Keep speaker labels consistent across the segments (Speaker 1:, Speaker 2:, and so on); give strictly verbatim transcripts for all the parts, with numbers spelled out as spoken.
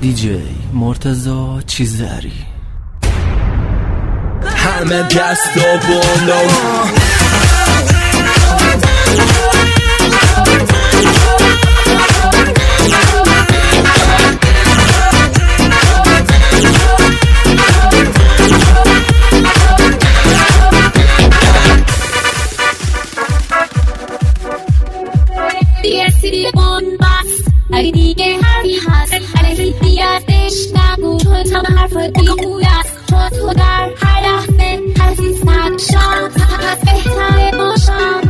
Speaker 1: دیجی مرتضی چیزری.
Speaker 2: همه دست و بندو
Speaker 3: اگه دیگه حرفی هست علیه دیگرش نگو، چون تمام حرف بیهوده است، چون تو در هر لحظه عزیز نشم، پس بهتره باشم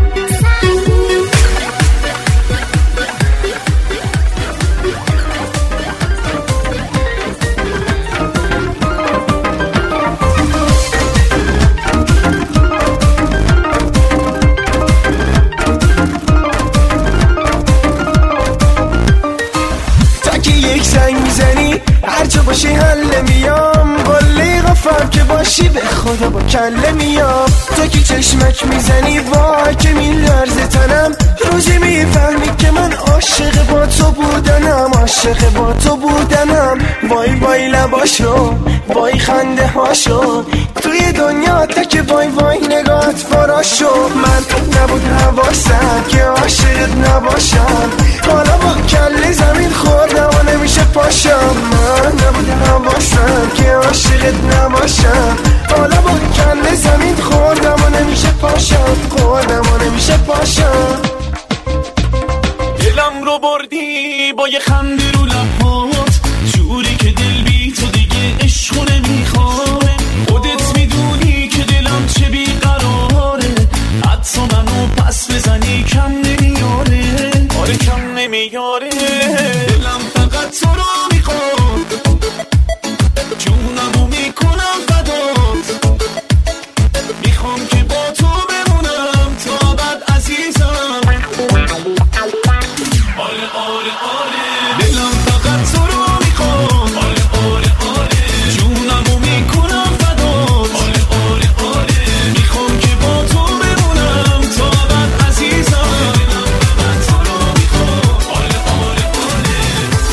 Speaker 3: هرچه باشی حل میام، قله غفر که باشی به خدا با کله میام. تو که چشمک میزنی وای که میلرزه تنم، روزی میفهمی که من عاشق با تو بودنم، عاشق با تو بودنم. وای وای لباشو، وای خنده هاشو، توی دنیا تا که وای وای نگات فراشو. من نبود حواسم که عاشقت نباشم، حالا با کله زمین خوردم و نمیشه پاشم. من نبود حواسم که عاشقت نباشم، حالا با کله زمین خوردم و نمیشه پاشم، خوردم و نمیشه پاشم.
Speaker 4: دلم رو بردی با یه خنده رو لبات، جوری که دل بی تو دیگه عشقو نمیخواد. خودت میدونی که دلم چه بیقراره، حتی منو پس بزنی کم نمیاره، آره کم نمیاره. دلم فقط تو رو میخواد، جونمو میکنم فدات، میخوام که با تو بمونم تا بعد عزیزم. آره آره آره دلم فقط تو رو میخواد، آره آره آره جونمو میکنم فدات، آره آره آره میخوام که با تو بمونم تا بعد عزیزم. دلم فقط تو رو میخواد، آره آره آره.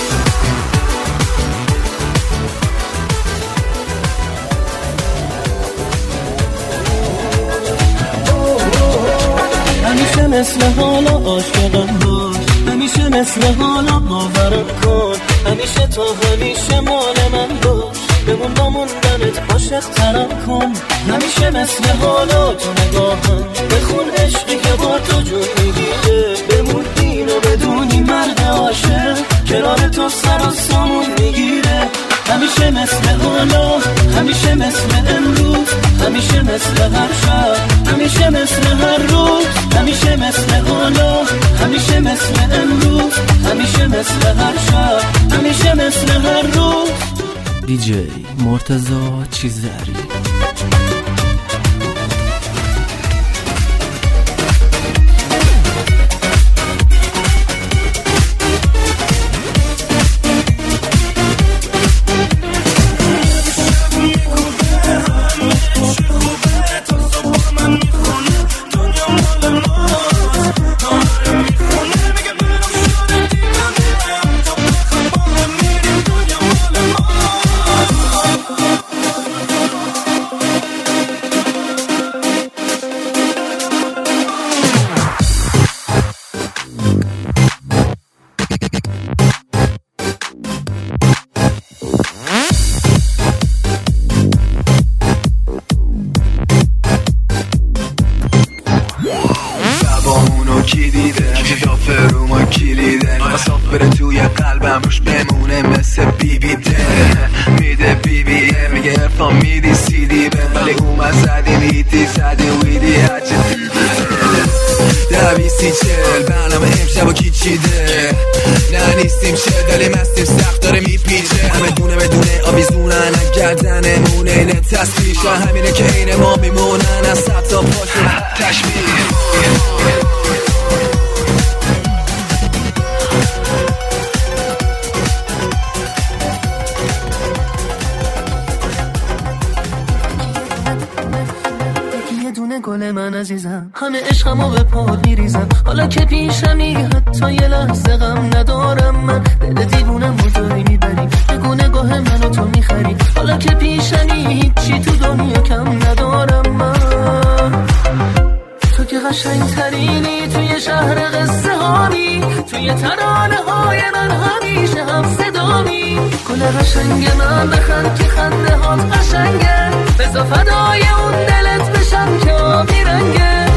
Speaker 5: همیشه مثل حالا عاشقم باش، همیشه مثل حالا باورم کن، همیشه تا همیشه مال من باش، بمون با موندنت عاشق ترم کن. همیشه مثل حالا تو نگاهم بخون عشقی که با تو جون میگیره، بمون اینو بدونی مرد عاشق کنار تو سر و سامون میگیره. همیشه مثل حالا، همیشه مثل امروز، همیشه مثل هر شب، همیشه مثل هر روز، همیشه مثل حالا، همیشه مثل امروز، همیشه مثل هر شب، همیشه مثل هر روز.
Speaker 1: دیجی مرتضی چیزری.
Speaker 2: کی دیده جدافه رو ما کلیده، مساف بره توی قلبم روش بمونه مثل بی بی ده. میده بی بی میگه ارفان میدی سی دی به، ولی اومد زدیم ایتی زدیم ویدی هچه دویستی چل برنامه امشب و کی چیده. نه نیستیم شدلی مستیم سخت داره میپیچه، همه دونه بدونه آویزونن گردنمونه. اینه تصویش همینه که اینه ما میمونن از سب تا پاشون تشبیه.
Speaker 5: گل من عزیزم، همه عشقمو به پاد میریزم، حالا که پیشمی حتی یه لحظه غم ندارم من. دل دیوونم رو داری میبری، بگو توی ترانه های من همیشه هم صدامی. گل قشنگ من بخند که خنده هات قشنگه، بذار فدای اون دلت بشم که آبی رنگه.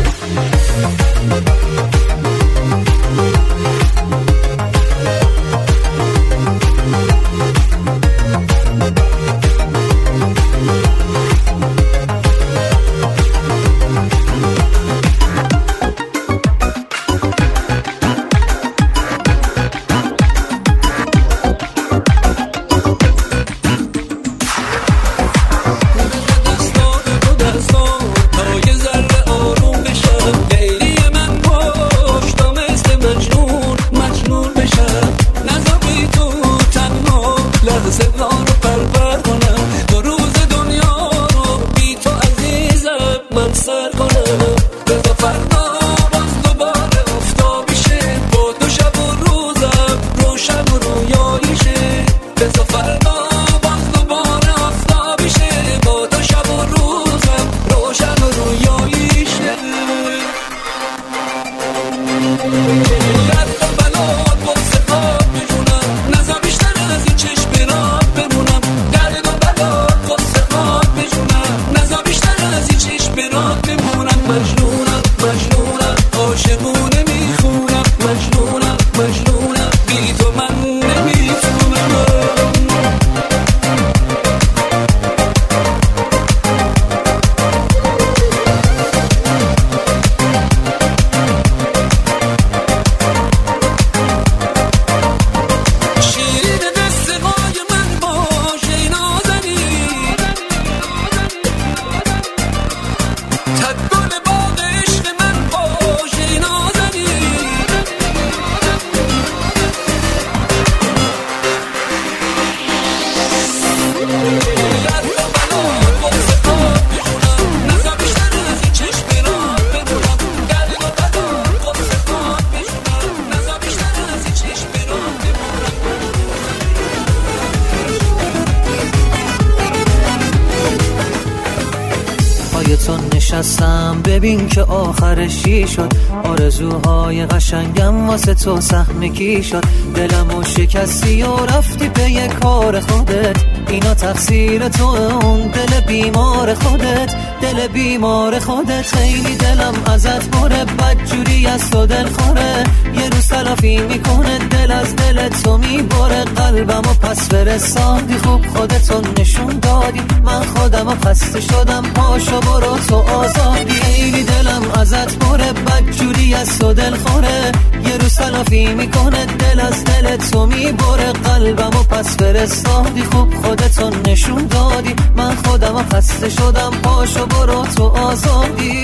Speaker 5: نشستم ببین که آخرش چی شد، آرزوهای قشنگم واسه تو سهمکی شد. دلمو شکستی و رفتی به یه کار خودت، اینا تقصیر تو اون دل بیمار خودت، دل بیمار خودت. خیلی دلم ازت پره، بدجوری از تو دل خوره، یه روز تلافی میکنه دل از دل تو میبره. قلبمو پس فرستادی، خوب خودتو نشون دادی، من خودمو خسته شدم، پاشو برو تو آزادی. خیلی دلم ازت پره، بدجوری از تو دل خوره، یه روز تلافی میکنه دل از دل تو میبره. قلبمو پس فرستادی، خوب خودتو نشون دادی، من خودمو خسته شدم، پاشو برو تو آزادی.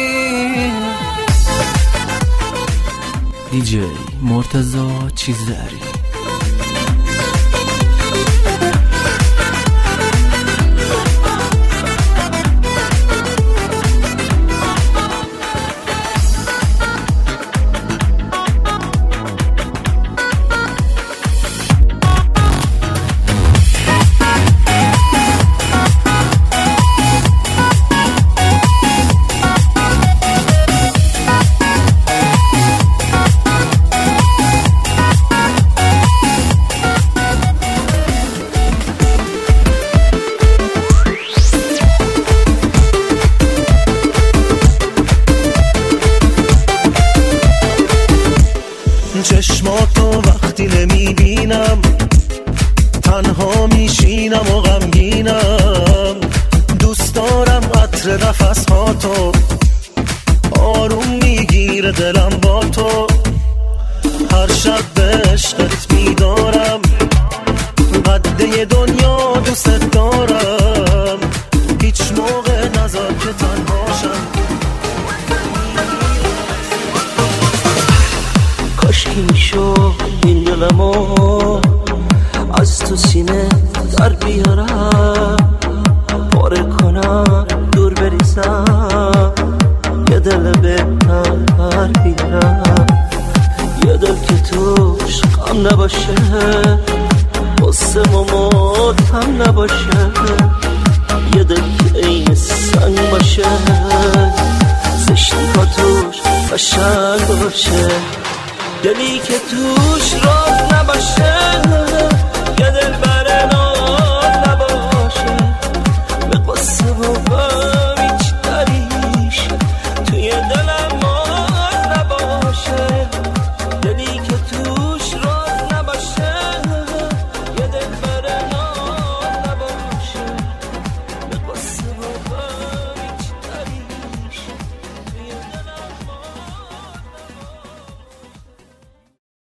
Speaker 1: دیجی مرتضی چیزری.
Speaker 3: چشماتو وقتی نمیبینم تنها میشینم و غمگینم. دوست دارم عطر نفسهاتو، آروم میگیره دلم با تو. هر شب به عشقت میدارم، قده دنیا دوست دارم. هیچ موقع نذار که تنهاشم.
Speaker 5: کاشکی میشد این دلمو از تو سینه در بیارم، پاره کنم دور بریزم، یه دل بهتر بیارم. یه دل که توش غم نباشه، قصه و ماتم نباشه. یه دل که این سنگ باشه، زشتی ها توش قشنگ باشه. دلی که توش راز نباشه، یه دل